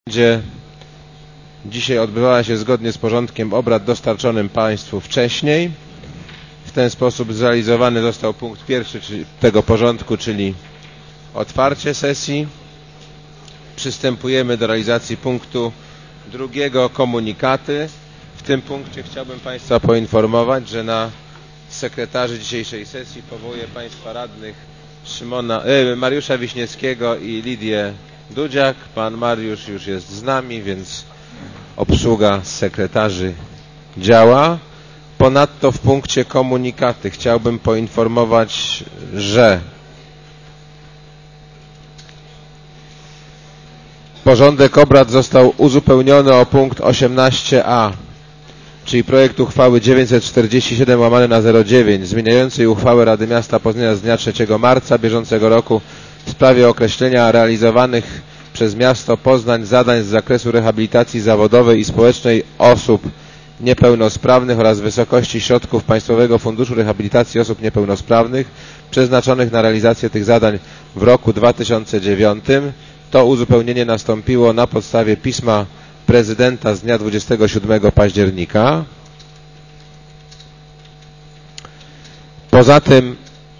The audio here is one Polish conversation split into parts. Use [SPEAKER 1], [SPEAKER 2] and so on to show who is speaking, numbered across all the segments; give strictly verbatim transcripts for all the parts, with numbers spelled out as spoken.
[SPEAKER 1] Będzie dzisiaj odbywała się zgodnie z porządkiem obrad dostarczonym Państwu wcześniej. W ten sposób zrealizowany został punkt pierwszy tego porządku, czyli otwarcie sesji. Przystępujemy do realizacji punktu drugiego, komunikaty. W tym punkcie chciałbym Państwa poinformować, że na sekretarzy dzisiejszej sesji powołuję Państwa radnych Szymona, e, Mariusza Wiśniewskiego i Lidię Dudziak. Pan Mariusz już jest z nami, więc obsługa sekretarzy działa. Ponadto w punkcie komunikaty chciałbym poinformować, że porządek obrad został uzupełniony o punkt osiemnaście a, czyli projekt uchwały dziewięćset czterdzieści siedem łamane na zero dziewięć zmieniającej uchwałę Rady Miasta Poznania z dnia trzeciego marca bieżącego roku w sprawie określenia realizowanych przez miasto Poznań zadań z zakresu rehabilitacji zawodowej i społecznej osób niepełnosprawnych oraz wysokości środków Państwowego Funduszu Rehabilitacji Osób Niepełnosprawnych przeznaczonych na realizację tych zadań w roku dwa tysiące dziewiątym. To uzupełnienie nastąpiło na podstawie pisma prezydenta z dnia dwudziestego siódmego października. Poza tym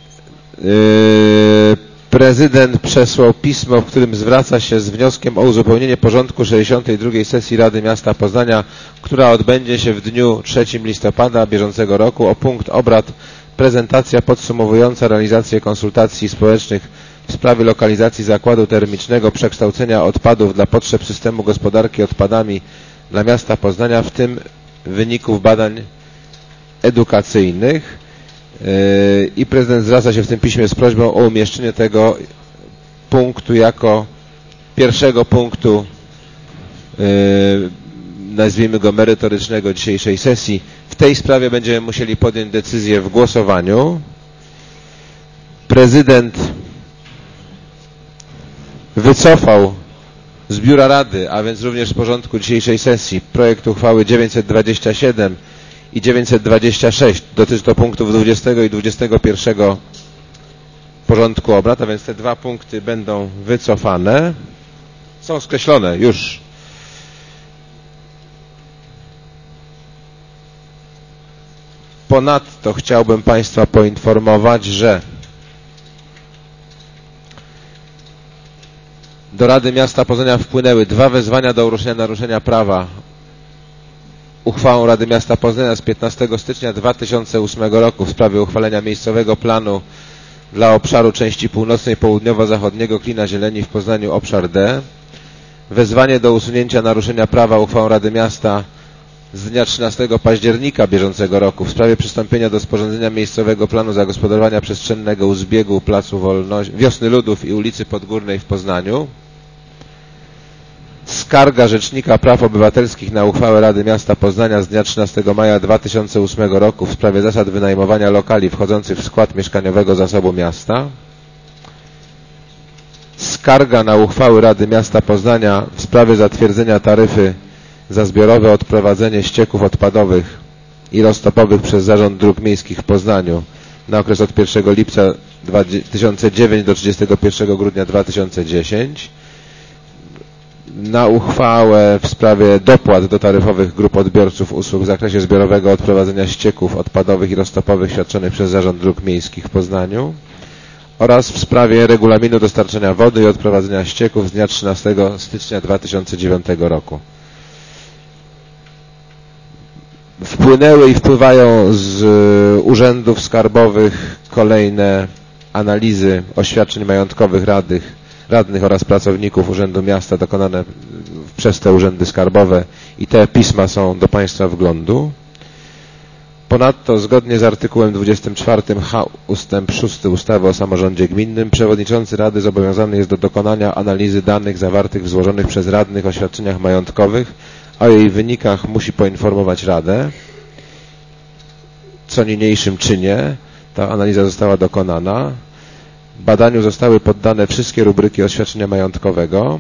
[SPEAKER 1] yy, prezydent przesłał pismo, w którym zwraca się z wnioskiem o uzupełnienie porządku sześćdziesiątej drugiej sesji Rady Miasta Poznania, która odbędzie się w dniu trzeciego listopada bieżącego roku, o punkt obrad prezentacja podsumowująca realizację konsultacji społecznych w sprawie lokalizacji zakładu termicznego przekształcenia odpadów dla potrzeb systemu gospodarki odpadami dla miasta Poznania, w tym wyników badań edukacyjnych. I prezydent zwraca się w tym piśmie z prośbą o umieszczenie tego punktu jako pierwszego punktu, nazwijmy go merytorycznego, dzisiejszej sesji. W tej sprawie będziemy musieli podjąć decyzję w głosowaniu. Prezydent wycofał z biura Rady, a więc również z porządku dzisiejszej sesji, projekt uchwały dziewięćset dwadzieścia siedem i dziewięćset dwadzieścia sześć. Dotyczy to punktów dwudziestego i dwudziestego pierwszego porządku obrad, a więc te dwa punkty będą wycofane. Są skreślone już. Ponadto chciałbym Państwa poinformować, że do Rady Miasta Poznania wpłynęły dwa wezwania do uruszenia naruszenia prawa uchwałą Rady Miasta Poznania z piętnastego stycznia dwa tysiące ósmego roku w sprawie uchwalenia miejscowego planu dla obszaru części północnej południowo-zachodniego Klina Zieleni w Poznaniu obszar D. Wezwanie do usunięcia naruszenia prawa uchwałą Rady Miasta z dnia trzynastego października bieżącego roku w sprawie przystąpienia do sporządzenia miejscowego planu zagospodarowania przestrzennego u zbiegu Placu Wolności, Wiosny Ludów i ulicy Podgórnej w Poznaniu. Skarga Rzecznika Praw Obywatelskich na uchwałę Rady Miasta Poznania z dnia trzynastego maja dwa tysiące ósmego roku w sprawie zasad wynajmowania lokali wchodzących w skład mieszkaniowego zasobu miasta. Skarga na uchwały Rady Miasta Poznania w sprawie zatwierdzenia taryfy za zbiorowe odprowadzenie ścieków odpadowych i roztopowych przez Zarząd Dróg Miejskich w Poznaniu na okres od pierwszego lipca dwa tysiące dziewiątego do trzydziestego pierwszego grudnia dwa tysiące dziesiątego. Na uchwałę w sprawie dopłat do taryfowych grup odbiorców usług w zakresie zbiorowego odprowadzenia ścieków odpadowych i roztopowych świadczonych przez Zarząd Dróg Miejskich w Poznaniu oraz w sprawie regulaminu dostarczania wody i odprowadzenia ścieków z dnia trzynastego stycznia dwa tysiące dziewiątego roku. Wpłynęły i wpływają z urzędów skarbowych kolejne analizy oświadczeń majątkowych radnych, radnych oraz pracowników Urzędu Miasta dokonane przez te urzędy skarbowe i te pisma są do Państwa wglądu. Ponadto zgodnie z artykułem dwudziestym czwartym h ustęp szósty ustawy o samorządzie gminnym przewodniczący Rady zobowiązany jest do dokonania analizy danych zawartych w złożonych przez radnych oświadczeniach majątkowych. O jej wynikach musi poinformować Radę, co niniejszym czynię. Ta analiza została dokonana. Badaniu zostały poddane wszystkie rubryki oświadczenia majątkowego.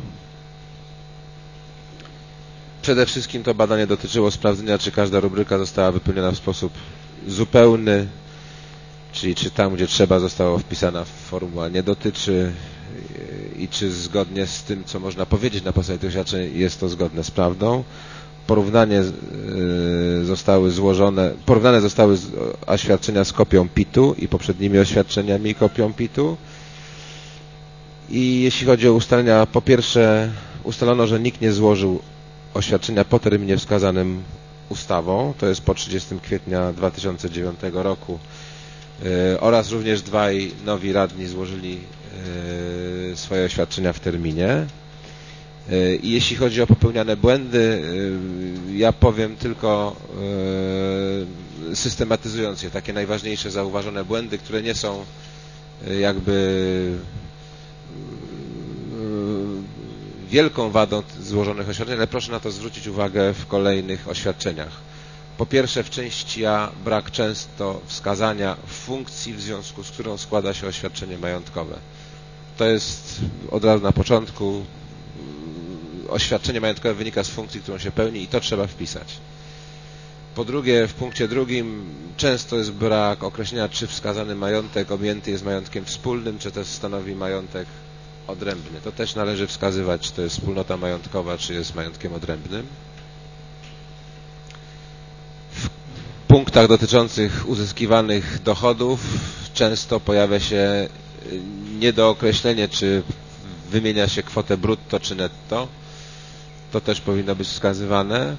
[SPEAKER 1] Przede wszystkim to badanie dotyczyło sprawdzenia, czy każda rubryka została wypełniona w sposób zupełny, czyli czy tam, gdzie trzeba, została wpisana formuła nie dotyczy i czy zgodnie z tym, co można powiedzieć na podstawie tych oświadczeń, jest to zgodne z prawdą. Porównanie zostały złożone, porównane zostały oświadczenia z kopią pitu i poprzednimi oświadczeniami i kopią pitu. I jeśli chodzi o ustalenia, po pierwsze ustalono, że nikt nie złożył oświadczenia po terminie wskazanym ustawą, to jest po trzydziestego kwietnia dwa tysiące dziewiątego roku, oraz również dwaj nowi radni złożyli swoje oświadczenia w terminie. I jeśli chodzi o popełniane błędy, ja powiem tylko, systematyzując je, takie najważniejsze zauważone błędy, które nie są jakby wielką wadą złożonych oświadczeń, ale proszę na to zwrócić uwagę w kolejnych oświadczeniach. Po pierwsze, w części A brak często wskazania funkcji, w związku z którą składa się oświadczenie majątkowe. To jest od razu na początku. Oświadczenie majątkowe wynika z funkcji, którą się pełni i to trzeba wpisać. Po drugie, w punkcie drugim często jest brak określenia, czy wskazany majątek objęty jest majątkiem wspólnym, czy też stanowi majątek odrębny. To też należy wskazywać, czy to jest wspólnota majątkowa, czy jest majątkiem odrębnym. W punktach dotyczących uzyskiwanych dochodów często pojawia się niedookreślenie, czy wymienia się kwotę brutto, czy netto. To też powinno być wskazywane.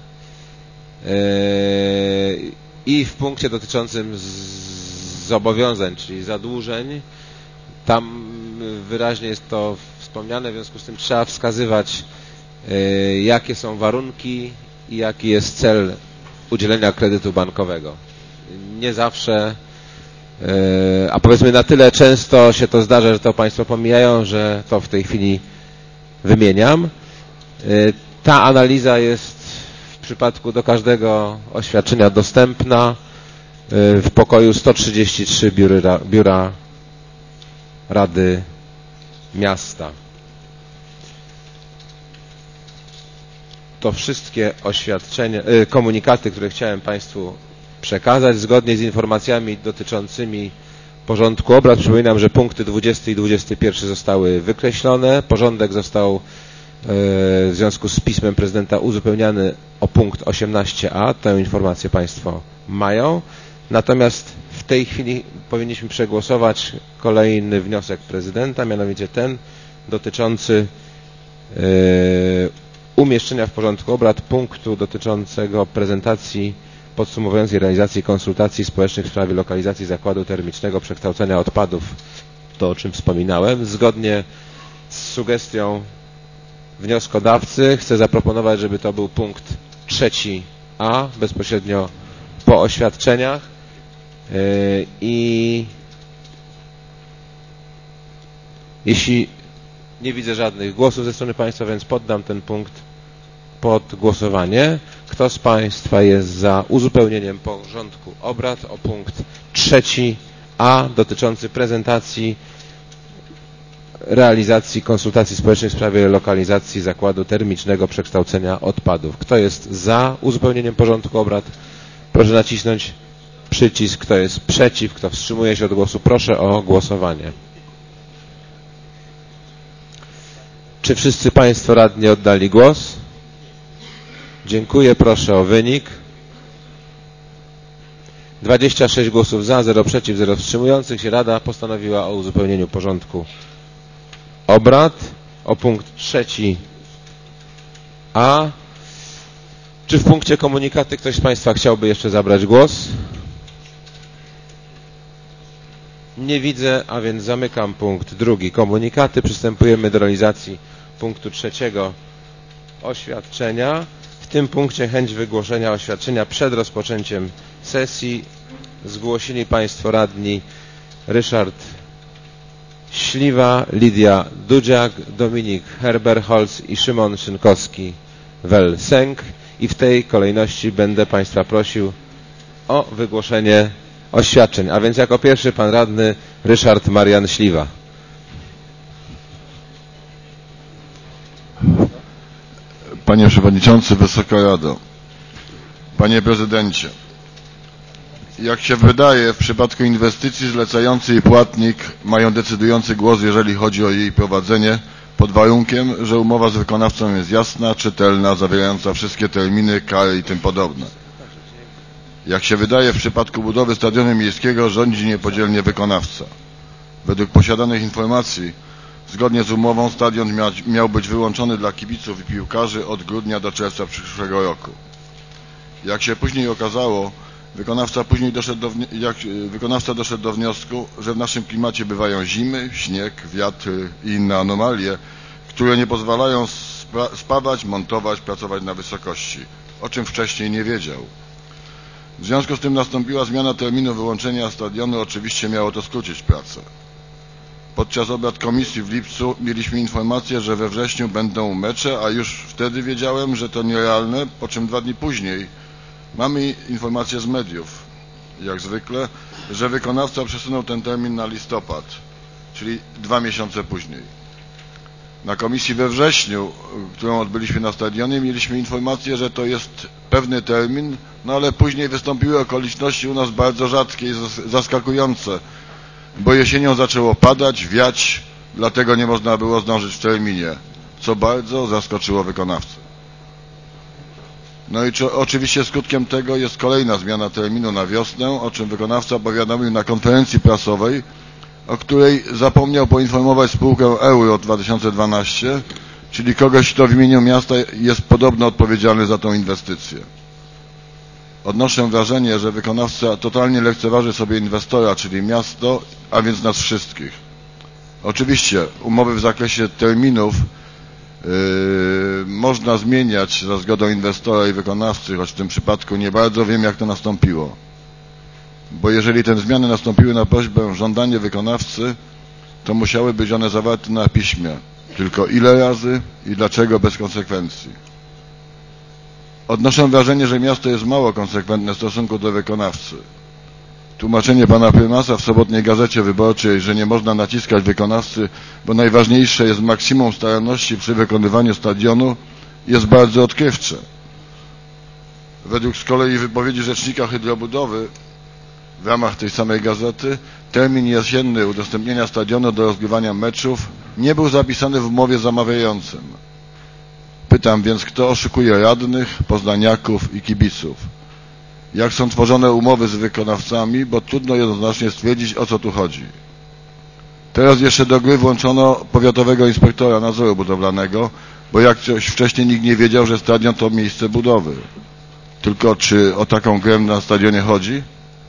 [SPEAKER 1] I w punkcie dotyczącym zobowiązań, czyli zadłużeń, tam wyraźnie jest to wspomniane, w związku z tym trzeba wskazywać, jakie są warunki i jaki jest cel udzielenia kredytu bankowego. Nie zawsze, a powiedzmy na tyle często się to zdarza, że to Państwo pomijają, że to w tej chwili wymieniam. Ta analiza jest w przypadku do każdego oświadczenia dostępna w pokoju sto trzydzieści trzy biura, biura Rady Miasta. To wszystkie oświadczenia, komunikaty, które chciałem Państwu przekazać, zgodnie z informacjami dotyczącymi porządku obrad. Przypominam, że punkty dwudziesty i dwudziesty pierwszy zostały wykreślone. Porządek został w związku z pismem prezydenta uzupełniany o punkt osiemnaście a. Tę informację Państwo mają. Natomiast w tej chwili powinniśmy przegłosować kolejny wniosek prezydenta, mianowicie ten dotyczący umieszczenia w porządku obrad punktu dotyczącego prezentacji podsumowującej realizacji konsultacji społecznych w sprawie lokalizacji zakładu termicznego przekształcenia odpadów. To, o czym wspominałem. Zgodnie z sugestią wnioskodawcy chcę zaproponować, żeby to był punkt trzeci a, bezpośrednio po oświadczeniach. I jeśli nie widzę żadnych głosów ze strony Państwa, więc poddam ten punkt pod głosowanie. Kto z Państwa jest za uzupełnieniem porządku obrad o punkt trzeci a dotyczący prezentacji realizacji konsultacji społecznych w sprawie lokalizacji zakładu termicznego przekształcenia odpadów? Kto jest za uzupełnieniem porządku obrad? Proszę nacisnąć przycisk. Kto jest przeciw? Kto wstrzymuje się od głosu? Proszę o głosowanie. Czy wszyscy Państwo radni oddali głos? Dziękuję. Proszę o wynik. dwadzieścia sześć głosów za, zero przeciw, zero wstrzymujących się. Rada postanowiła o uzupełnieniu porządku obrad o punkt trzeci a. Czy w punkcie komunikaty ktoś z Państwa chciałby jeszcze zabrać głos? Nie widzę, a więc zamykam punkt drugi komunikaty. Przystępujemy do realizacji punktu trzeciego oświadczenia. W tym punkcie chęć wygłoszenia oświadczenia przed rozpoczęciem sesji zgłosili Państwo radni Ryszard Śliwa, Lidia Dudziak, Dominik Herberholz i Szymon Szynkowski-Welsenk. I w tej kolejności będę Państwa prosił o wygłoszenie oświadczeń. A więc jako pierwszy Pan radny Ryszard Marian Śliwa.
[SPEAKER 2] Panie Przewodniczący, Wysoka Rado, Panie Prezydencie, jak się wydaje, w przypadku inwestycji zlecający i płatnik mają decydujący głos, jeżeli chodzi o jej prowadzenie, pod warunkiem, że umowa z wykonawcą jest jasna, czytelna, zawierająca wszystkie terminy, kary i tym podobne. Jak się wydaje, w przypadku budowy stadionu miejskiego rządzi niepodzielnie wykonawca. Według posiadanych informacji, zgodnie z umową, stadion miał, miał być wyłączony dla kibiców i piłkarzy od grudnia do czerwca przyszłego roku. Jak się później okazało, wykonawca później doszedł do, jak wykonawca doszedł do wniosku, że w naszym klimacie bywają zimy, śnieg, wiatry i inne anomalie, które nie pozwalają spawać, montować, pracować na wysokości, o czym wcześniej nie wiedział. W związku z tym nastąpiła zmiana terminu wyłączenia stadionu, oczywiście miało to skrócić pracę. Podczas obrad komisji w lipcu mieliśmy informację, że we wrześniu będą mecze, a już wtedy wiedziałem, że to nierealne, po czym dwa dni później mamy informację z mediów, jak zwykle, że wykonawca przesunął ten termin na listopad, czyli dwa miesiące później. Na komisji we wrześniu, którą odbyliśmy na stadionie, mieliśmy informację, że to jest pewny termin, no ale później wystąpiły okoliczności u nas bardzo rzadkie i zaskakujące, bo jesienią zaczęło padać, wiać, dlatego nie można było zdążyć w terminie, co bardzo zaskoczyło wykonawcę. No i czy, oczywiście skutkiem tego jest kolejna zmiana terminu na wiosnę, o czym wykonawca powiadomił na konferencji prasowej, o której zapomniał poinformować spółkę Euro dwa tysiące dwanaście, czyli kogoś, kto w imieniu miasta jest podobno odpowiedzialny za tą inwestycję. Odnoszę wrażenie, że wykonawca totalnie lekceważy sobie inwestora, czyli miasto, a więc nas wszystkich. Oczywiście umowy w zakresie terminów yy, można zmieniać za zgodą inwestora i wykonawcy, choć w tym przypadku nie bardzo wiem, jak to nastąpiło. Bo jeżeli te zmiany nastąpiły na prośbę, żądanie wykonawcy, to musiały być one zawarte na piśmie. Tylko ile razy i dlaczego bez konsekwencji. Odnoszę wrażenie, że miasto jest mało konsekwentne w stosunku do wykonawcy. Tłumaczenie pana prymasa w sobotniej Gazecie Wyborczej, że nie można naciskać wykonawcy, bo najważniejsze jest maksimum staranności przy wykonywaniu stadionu, jest bardzo odkrywcze. Według z kolei wypowiedzi rzecznika hydrobudowy w ramach tej samej gazety, termin jesienny udostępnienia stadionu do rozgrywania meczów nie był zapisany w umowie z zamawiającym. Pytam więc, kto oszukuje radnych, poznaniaków i kibiców? Jak są tworzone umowy z wykonawcami, bo trudno jednoznacznie stwierdzić, o co tu chodzi. Teraz jeszcze do gry włączono powiatowego inspektora nadzoru budowlanego, bo jak coś wcześniej nikt nie wiedział, że stadion to miejsce budowy. Tylko czy o taką grę na stadionie chodzi?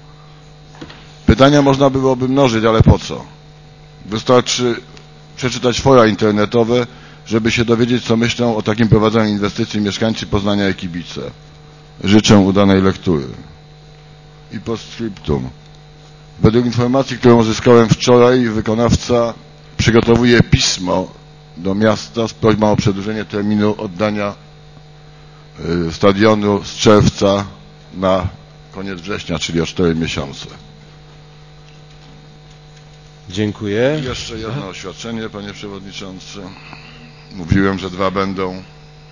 [SPEAKER 2] Pytania można byłoby mnożyć, ale po co? Wystarczy przeczytać fora internetowe, żeby się dowiedzieć, co myślą o takim prowadzeniu inwestycji mieszkańcy Poznania i kibice. Życzę udanej lektury. I postscriptum. Według informacji, którą uzyskałem wczoraj, wykonawca przygotowuje pismo do miasta z prośbą o przedłużenie terminu oddania y, stadionu z czerwca na koniec września, czyli o cztery miesiące.
[SPEAKER 1] Dziękuję.
[SPEAKER 2] I jeszcze jedno oświadczenie, panie przewodniczący. Mówiłem, że dwa będą.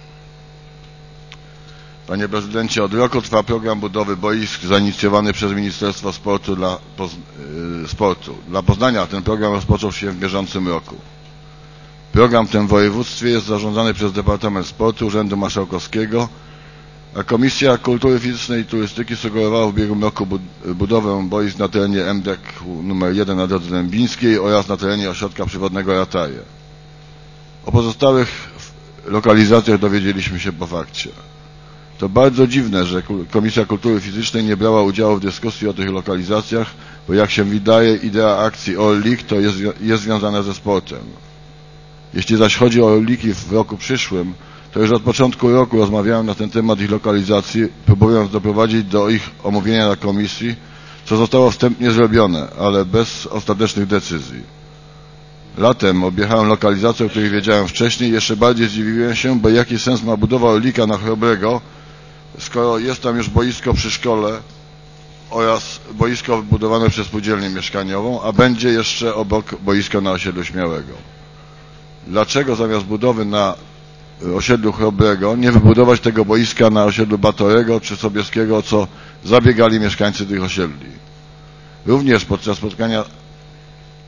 [SPEAKER 2] Panie prezydencie, od roku trwa program budowy boisk zainicjowany przez Ministerstwo Sportu dla, Poz yy, Sportu. Dla Poznania ten program rozpoczął się w bieżącym roku. Program ten w województwie jest zarządzany przez Departament Sportu Urzędu Marszałkowskiego, a Komisja Kultury Fizycznej i Turystyki sugerowała w ubiegłym roku bud budowę boisk na terenie M D E K numer jeden na drodze dębińskiej oraz na terenie ośrodka przywodnego Rataje. O pozostałych lokalizacjach dowiedzieliśmy się po fakcie. To bardzo dziwne, że Komisja Kultury Fizycznej nie brała udziału w dyskusji o tych lokalizacjach, bo jak się wydaje, idea akcji All League to jest, jest związana ze sportem. Jeśli zaś chodzi o All League w roku przyszłym, to już od początku roku rozmawiałem na ten temat ich lokalizacji, próbując doprowadzić do ich omówienia na komisji, co zostało wstępnie zrobione, ale bez ostatecznych decyzji. Latem objechałem lokalizację, o której wiedziałem wcześniej i jeszcze bardziej zdziwiłem się, bo jaki sens ma budowa Orlika na Chrobrego, skoro jest tam już boisko przy szkole oraz boisko wybudowane przez spółdzielnię mieszkaniową, a będzie jeszcze obok boisko na osiedlu Śmiałego. Dlaczego zamiast budowy na osiedlu Chrobrego nie wybudować tego boiska na osiedlu Batorego czy Sobieskiego, co zabiegali mieszkańcy tych osiedli? Również podczas spotkania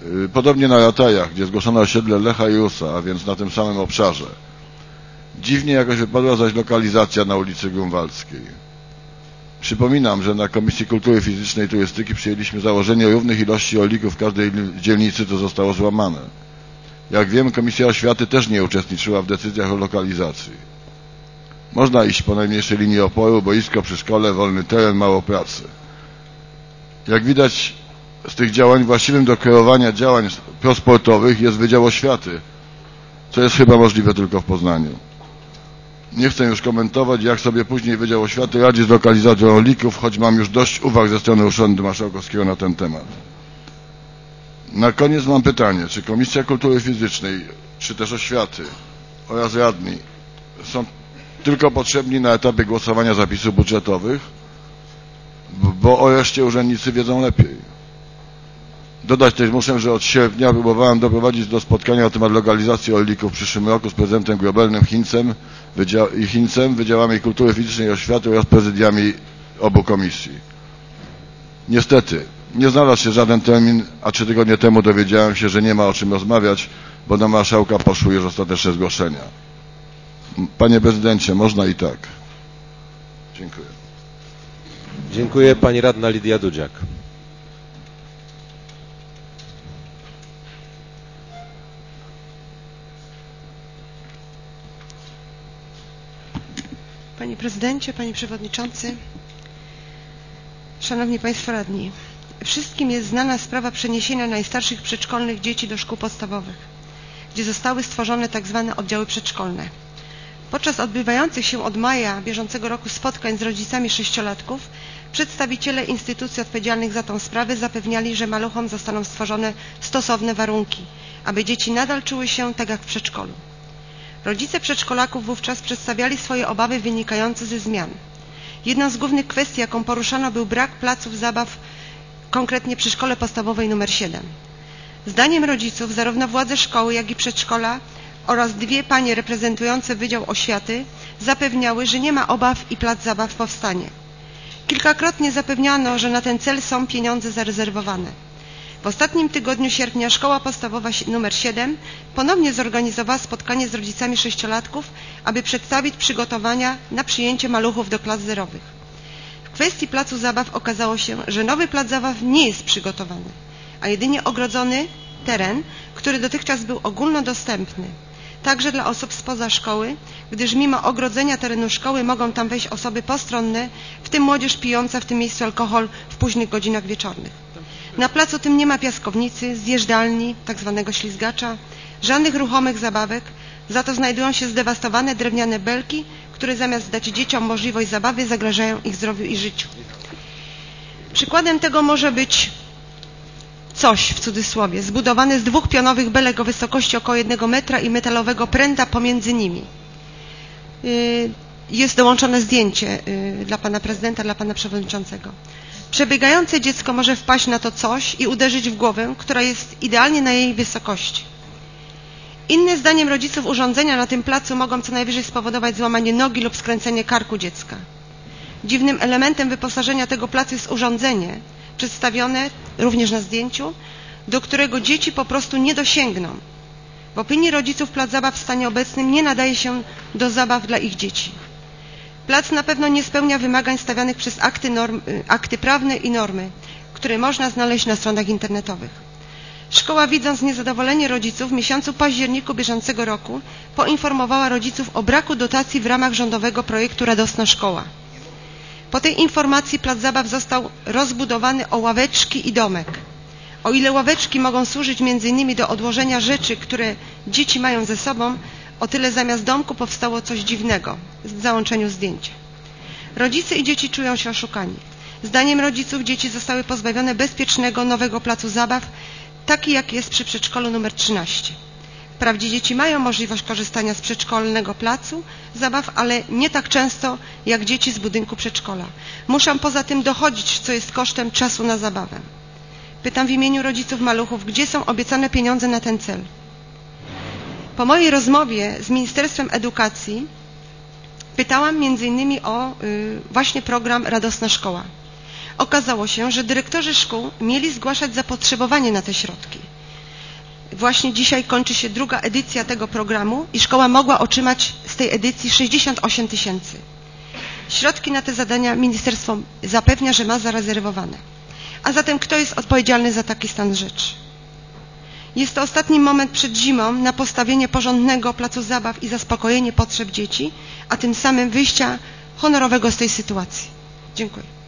[SPEAKER 2] Podobnie na Ratajach, gdzie zgłoszono osiedle Lecha i Rusa, a więc na tym samym obszarze. Dziwnie jakoś wypadła zaś lokalizacja na ulicy Grunwaldzkiej. Przypominam, że na Komisji Kultury Fizycznej i Turystyki przyjęliśmy założenie równych ilości rolników w każdej dzielnicy, co zostało złamane. Jak wiem, Komisja Oświaty też nie uczestniczyła w decyzjach o lokalizacji. Można iść po najmniejszej linii oporu, boisko przy szkole, wolny teren, mało pracy. Jak widać z tych działań, właściwym do kreowania działań prosportowych jest Wydział Oświaty, co jest chyba możliwe tylko w Poznaniu. Nie chcę już komentować, jak sobie później Wydział Oświaty radzi z lokalizacją rolników, choć mam już dość uwag ze strony Urzędu Marszałkowskiego na ten temat. Na koniec mam pytanie, czy Komisja Kultury Fizycznej, czy też Oświaty oraz radni są tylko potrzebni na etapie głosowania zapisów budżetowych, bo o reszcie urzędnicy wiedzą lepiej. Dodać też muszę, że od sierpnia próbowałem doprowadzić do spotkania na temat lokalizacji rolników w przyszłym roku z prezydentem Grobelnym Chińcem i Chińcem, Wydziałami Kultury Fizycznej i Oświaty oraz prezydiami obu komisji. Niestety, nie znalazł się żaden termin, a trzy tygodnie temu dowiedziałem się, że nie ma o czym rozmawiać, bo do marszałka poszły już ostateczne zgłoszenia. Panie prezydencie, można i tak. Dziękuję.
[SPEAKER 1] Dziękuję. Pani radna Lidia Dudziak.
[SPEAKER 3] Panie prezydencie, panie przewodniczący, szanowni państwo radni. Wszystkim jest znana sprawa przeniesienia najstarszych przedszkolnych dzieci do szkół podstawowych, gdzie zostały stworzone tak zwane oddziały przedszkolne. Podczas odbywających się od maja bieżącego roku spotkań z rodzicami sześciolatków przedstawiciele instytucji odpowiedzialnych za tą sprawę zapewniali, że maluchom zostaną stworzone stosowne warunki, aby dzieci nadal czuły się tak jak w przedszkolu. Rodzice przedszkolaków wówczas przedstawiali swoje obawy wynikające ze zmian. Jedną z głównych kwestii, jaką poruszano, był brak placów zabaw, konkretnie przy szkole podstawowej numer siedem. Zdaniem rodziców zarówno władze szkoły, jak i przedszkola oraz dwie panie reprezentujące Wydział Oświaty zapewniały, że nie ma obaw i plac zabaw powstanie. Kilkakrotnie zapewniano, że na ten cel są pieniądze zarezerwowane. W ostatnim tygodniu sierpnia szkoła podstawowa numer siedem ponownie zorganizowała spotkanie z rodzicami sześciolatków, aby przedstawić przygotowania na przyjęcie maluchów do klas zerowych. W kwestii placu zabaw okazało się, że nowy plac zabaw nie jest przygotowany, a jedynie ogrodzony teren, który dotychczas był ogólnodostępny, także dla osób spoza szkoły, gdyż mimo ogrodzenia terenu szkoły mogą tam wejść osoby postronne, w tym młodzież pijąca w tym miejscu alkohol w późnych godzinach wieczornych. Na placu tym nie ma piaskownicy, zjeżdżalni, tak zwanego ślizgacza, żadnych ruchomych zabawek, za to znajdują się zdewastowane drewniane belki, które zamiast dać dzieciom możliwość zabawy, zagrażają ich zdrowiu i życiu. Przykładem tego może być coś, w cudzysłowie, zbudowane z dwóch pionowych belek o wysokości około jednego metra i metalowego pręta pomiędzy nimi. Jest dołączone zdjęcie dla pana prezydenta, dla pana przewodniczącego. Przebiegające dziecko może wpaść na to coś i uderzyć w głowę, która jest idealnie na jej wysokości. Inne zdaniem rodziców urządzenia na tym placu mogą co najwyżej spowodować złamanie nogi lub skręcenie karku dziecka. Dziwnym elementem wyposażenia tego placu jest urządzenie, przedstawione również na zdjęciu, do którego dzieci po prostu nie dosięgną. W opinii rodziców plac zabaw w stanie obecnym nie nadaje się do zabaw dla ich dzieci. Plac na pewno nie spełnia wymagań stawianych przez akty, norm, akty prawne i normy, które można znaleźć na stronach internetowych. Szkoła, widząc niezadowolenie rodziców, w miesiącu październiku bieżącego roku poinformowała rodziców o braku dotacji w ramach rządowego projektu Radosna Szkoła. Po tej informacji plac zabaw został rozbudowany o ławeczki i domek. O ile ławeczki mogą służyć między innymi do odłożenia rzeczy, które dzieci mają ze sobą, o tyle zamiast domku powstało coś dziwnego w załączeniu zdjęcia. Rodzice i dzieci czują się oszukani. Zdaniem rodziców dzieci zostały pozbawione bezpiecznego, nowego placu zabaw, taki jak jest przy przedszkolu numer trzynaście. Wprawdzie dzieci mają możliwość korzystania z przedszkolnego placu zabaw, ale nie tak często jak dzieci z budynku przedszkola. Muszą poza tym dochodzić, co jest kosztem czasu na zabawę. Pytam w imieniu rodziców maluchów, gdzie są obiecane pieniądze na ten cel? Po mojej rozmowie z Ministerstwem Edukacji pytałam między innymi o y, właśnie program Radosna Szkoła. Okazało się, że dyrektorzy szkół mieli zgłaszać zapotrzebowanie na te środki. właśnie dzisiaj kończy się druga edycja tego programu i szkoła mogła otrzymać z tej edycji sześćdziesiąt osiem tysięcy. Środki na te zadania ministerstwo zapewnia, że ma zarezerwowane. A zatem kto jest odpowiedzialny za taki stan rzeczy? Jest to ostatni moment przed zimą na postawienie porządnego placu zabaw i zaspokojenie potrzeb dzieci, a tym samym wyjścia honorowego z tej sytuacji. Dziękuję.